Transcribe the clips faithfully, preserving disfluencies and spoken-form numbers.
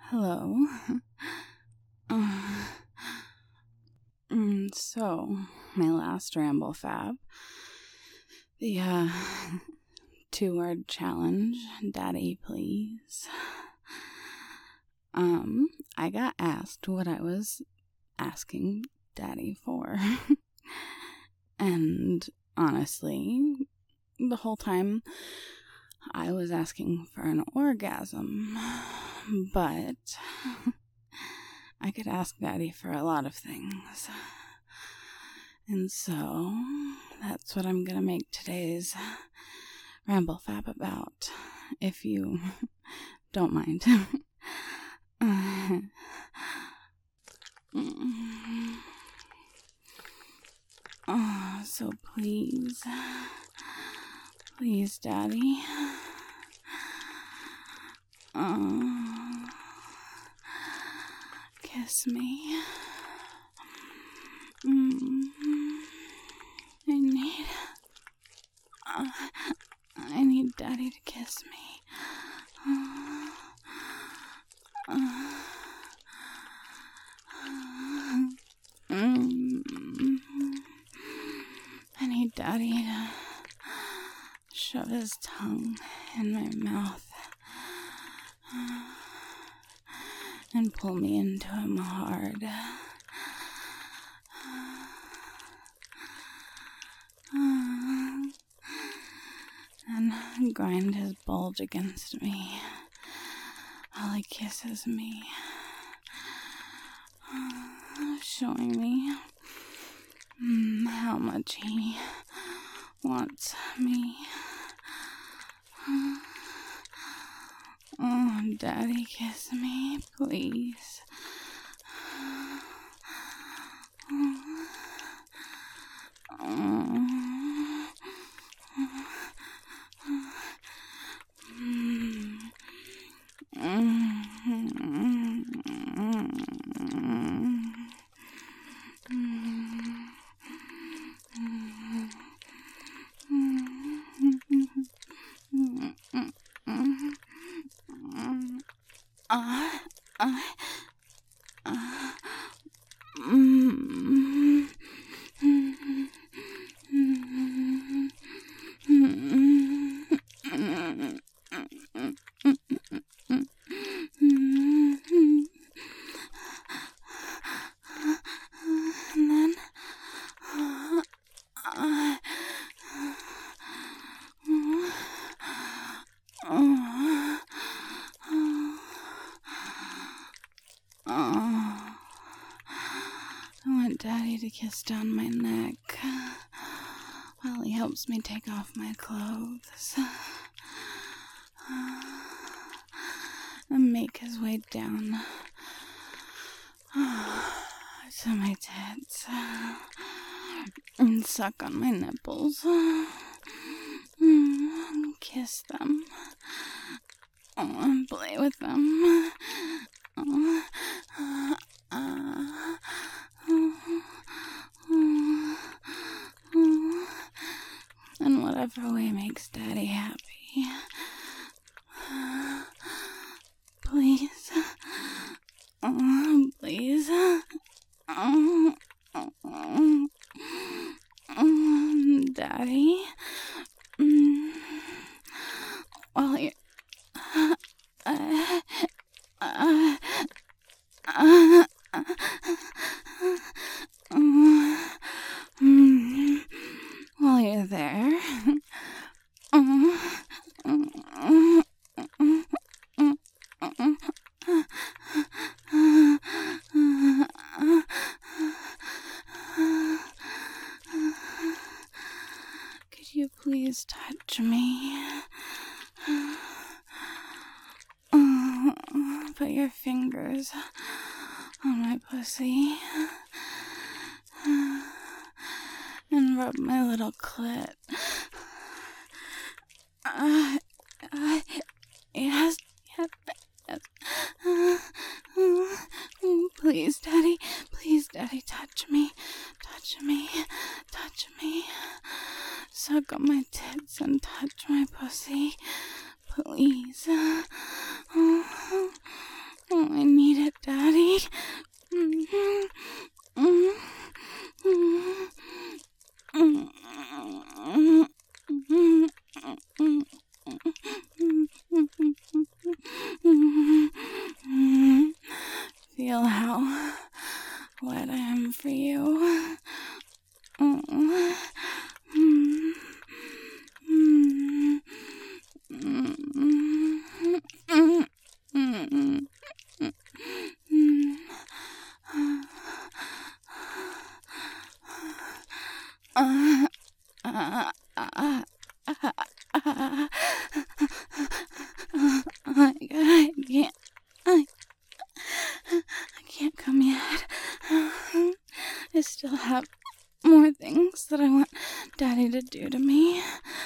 Hello. Uh, mm, so, my last ramble fab, the uh, two-word challenge, Daddy, please. Um, I got asked what I was asking Daddy for. And honestly, the whole time I was asking for an orgasm. But I could ask Daddy for a lot of things. And so that's what I'm going to make today's ramble fab about, if you don't mind. Oh, so please, please, Daddy. Oh, kiss me. Mm. I need, uh, I need Daddy to kiss me. Uh, uh, mm. I need Daddy to shove his tongue in my mouth and pull me into him hard. And grind his bulge against me while he kisses me, showing me how much he wants me. Oh, Daddy, kiss me, please. Oh. Uh, uh, uh, mm, mm, and then, uh, uh, oh, oh, I want Daddy to kiss down my neck while he helps me take off my clothes and make his way down to my tits and suck on my nipples, kiss them, and play with them. In whatever way makes Daddy happy. Please. Oh, please. Oh, oh, oh. Daddy. Mm. While you're... Uh, uh, uh, uh, mm. While you're there... Could you please touch me? Put your fingers on my pussy and rub my little clit. Uh, uh, yes, yes, yes. Uh, uh, please, Daddy, please, Daddy, touch me, touch me, touch me. Suck on my tits and touch my pussy, please. Oh, oh, I what I am for you. Oh. Mm. Mm. Mm. Mm. Mm. Mm. Uh, uh, uh, uh, uh, I, I can't, I, I can't come yet. I still have more things that I want Daddy to do to me.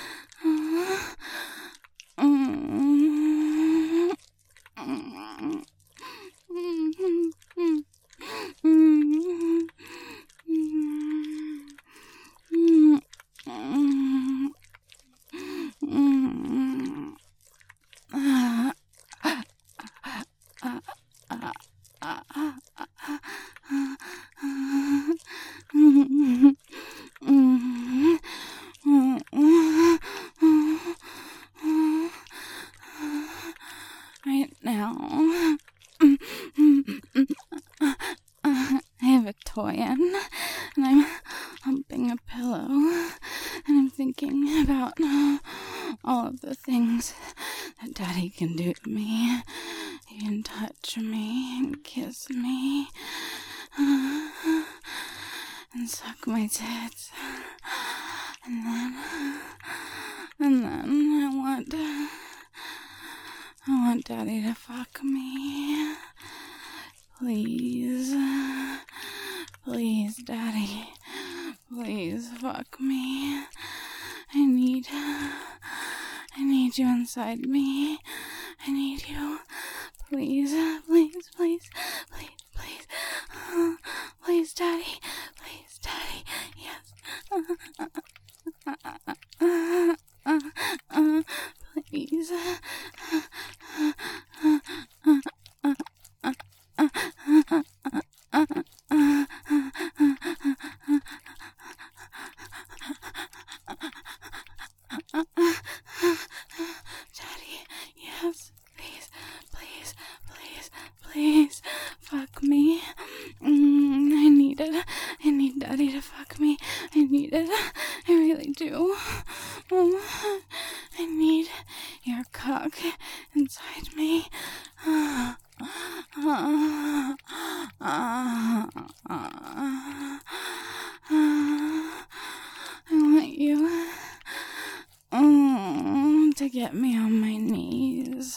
Right now, I have a toy in, and I'm humping a pillow, and I'm thinking about all of the things that Daddy can do to me. He can touch me and kiss me and suck my tits, and then, and then I want, I want Daddy to fuck me. Please, please, Daddy, please fuck me. I need, I need you inside me. I need you. Please, please, please, please, please, uh, please, Daddy, please, Daddy, yes. Uh, uh, uh, uh, uh, uh, uh, please. Uh, uh, uh, uh, uh, uh, uh, uh, uh, uh, Daddy, yes, please, please, please, please, fuck me. Mm, I need it. I need Daddy to fuck me. I need it. I really do. Oh, I need your cock inside me. Uh, uh, uh, uh, I want you mm, to get me on my knees.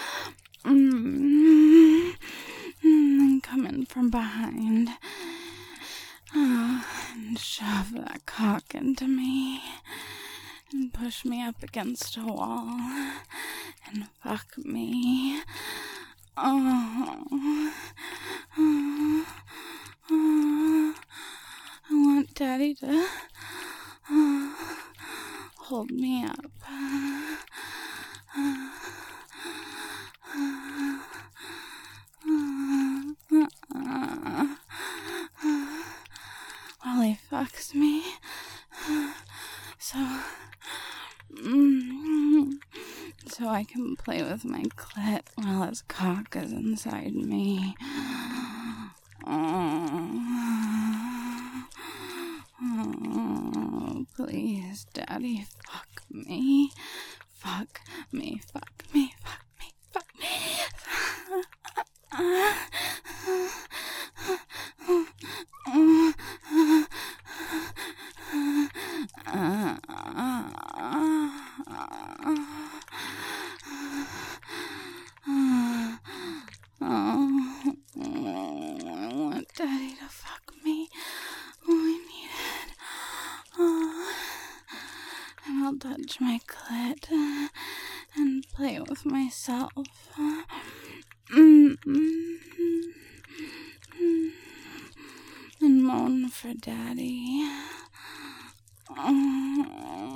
Mm, and come in from behind. Oh, and shove that cock into me. And push me up against a wall. And fuck me. Oh. Oh. Oh. I want Daddy to uh, hold me up. Uh, uh, uh, uh, uh, while he fucks me. So, mm, so I can play with my clit while his cock is inside me. Oh, oh, please, Daddy, fuck me. Fuck me, fuck me, fuck me, fuck me. Daddy to fuck me. Oh, I need it. Oh. And I'll touch my clit uh, and play with myself. Uh, mm, mm, mm, and moan for Daddy. Oh.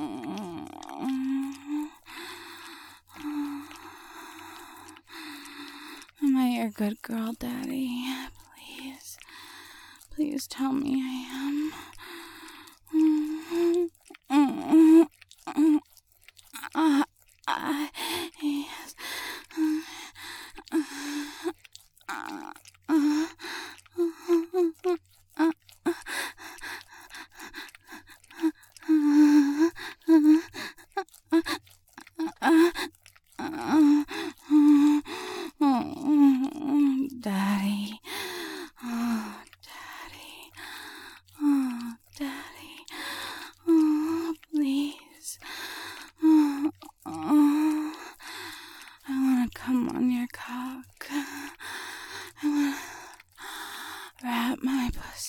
Am I your good girl, Daddy? Please. Please tell me I am. Uh, uh, uh, yes. Uh, uh, uh, uh,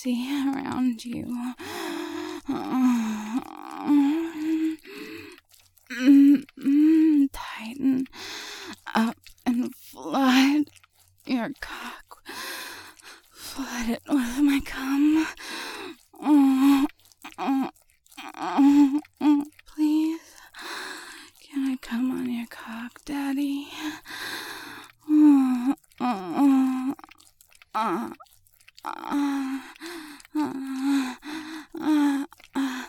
see around you. Tighten up and flood your cock. Flood it with my cum. Please, can I come on your cock, Daddy? Uh, uh, uh, uh, uh, uh, uh,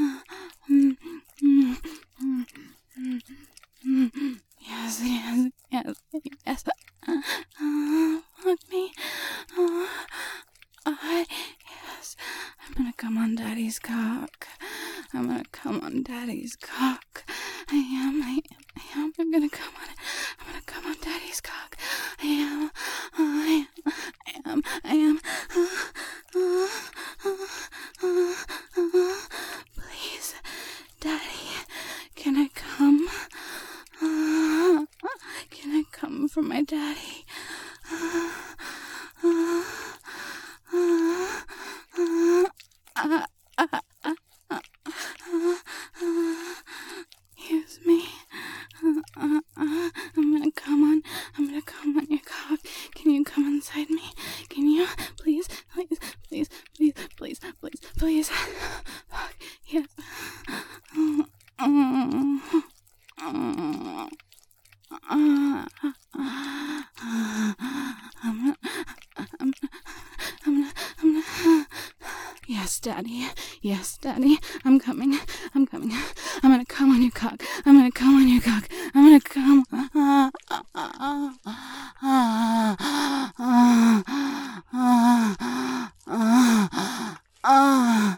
yes, yes, yes, yes. Uh, fuck me. Uh, I, yes, I'm gonna come on Daddy's cock. I'm gonna come on Daddy's cock. I am, I am, I am. I'm gonna come on it. I'm gonna come on Daddy's cock. I am, I am, I am, I am. Uh, uh, uh, uh, uh, please, Daddy, can I come? Uh, can I come for my daddy? Uh, uh, uh, uh, uh, uh, uh, uh, uh, excuse me. Uh, uh, uh, I'm gonna come on. I'm gonna come on your cock. Can you come inside me? Can you? Please, please, please, please, please, please, please. Fuck, yes. Uh, uh, uh, uh, uh, I'm, I'm, I'm, I'm, yes, Daddy. Yes, Daddy. I'm coming. I'm coming. I'm gonna come on your cock. I'm gonna come on your cock. I'm gonna come. Uh, uh, uh, uh, uh, uh, uh, uh,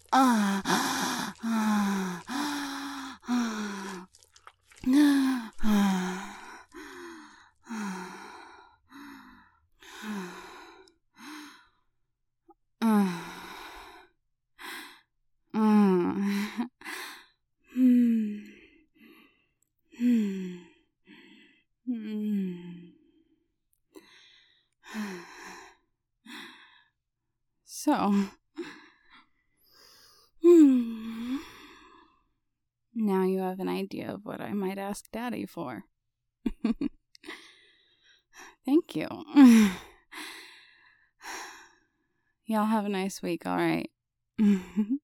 So, hmm. Now you have an idea of what I might ask Daddy for. Thank you. Y'all have a nice week, all right?